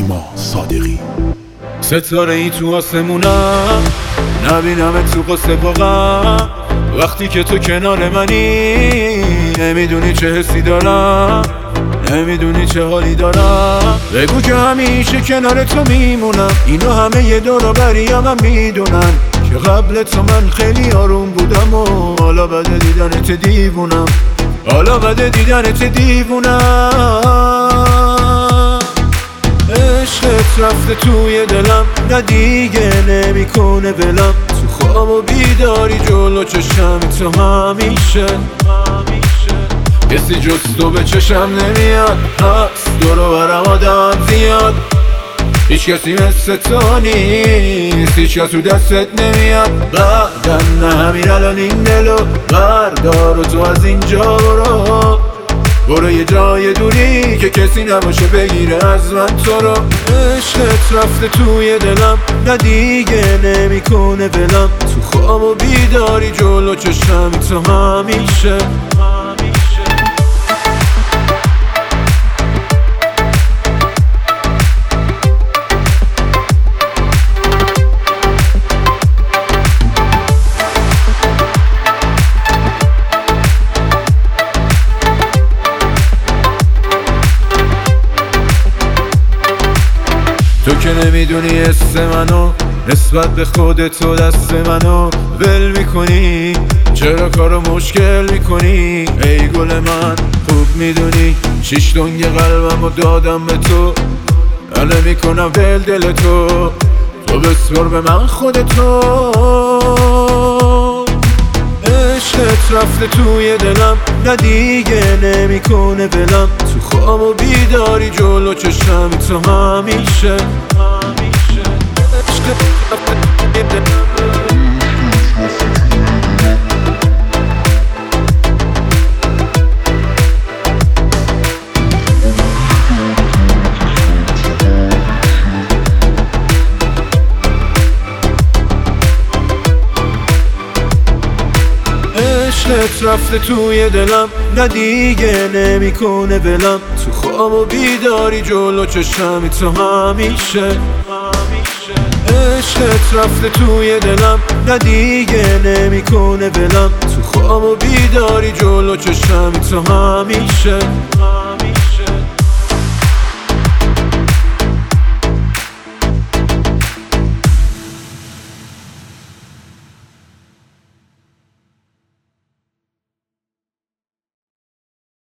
نیما صادقی. ستاره ای تو آسمونم، نبینم تو قصه واقعا. وقتی که تو کنار منی، نمیدونی چه حسی دارم، نمیدونی چه حالی دارم. بگو که همیشه کنار تو میمونم. اینو همه یه دور و بریم هم میدونن که قبل تو من خیلی آروم بودم و حالا بعد دیدنت دیوونم، حالا بعد دیدنت دیوونم. عشقت رفته توی دلم، نه دیگه نمیکنه ولم. تو خواب و بیداری جلو چشم تو همیشه کسی جز تو به چشم نمیاد. هست دور و برم آدم زیاد، هیچ کسی مثل تو نیست، هیچ کس تو دستت نمیاد. بعدم نه همین الان این دلو بردار و تو از اینجا برو یه جای دوری که کسی نباشه بگیره از من تو رو. عشقت رفته توی دلم، نه دیگه نمیکنه ولم. تو خواب و بیداری جلو چشم تو همیشه تو که نمیدونی حس منو، نسبت به خودت و دست منو ول میکنی. چرا کارو مشکل میکنی ای گل من؟ خوب میدونی 6 دنگ قلبمو دادم به تو، اله میکنم ول دل تو. تو بسپر به من خودتو. عشقت رفته توی دلم، نه دیگه نمیکنه ولم. تو خواب و بیداری جلو چشم تو همیشه عشقت رفته توی دلم. عشقت رفته توی دلم، نه دیگه نمیکنه ولم. تو خواب و بیداری جلو چشم تو همیشه عشقت رفته توی دلم، نه دیگه نمیکنه ولم. تو خواب و بیداری جلو چشم تو همیشه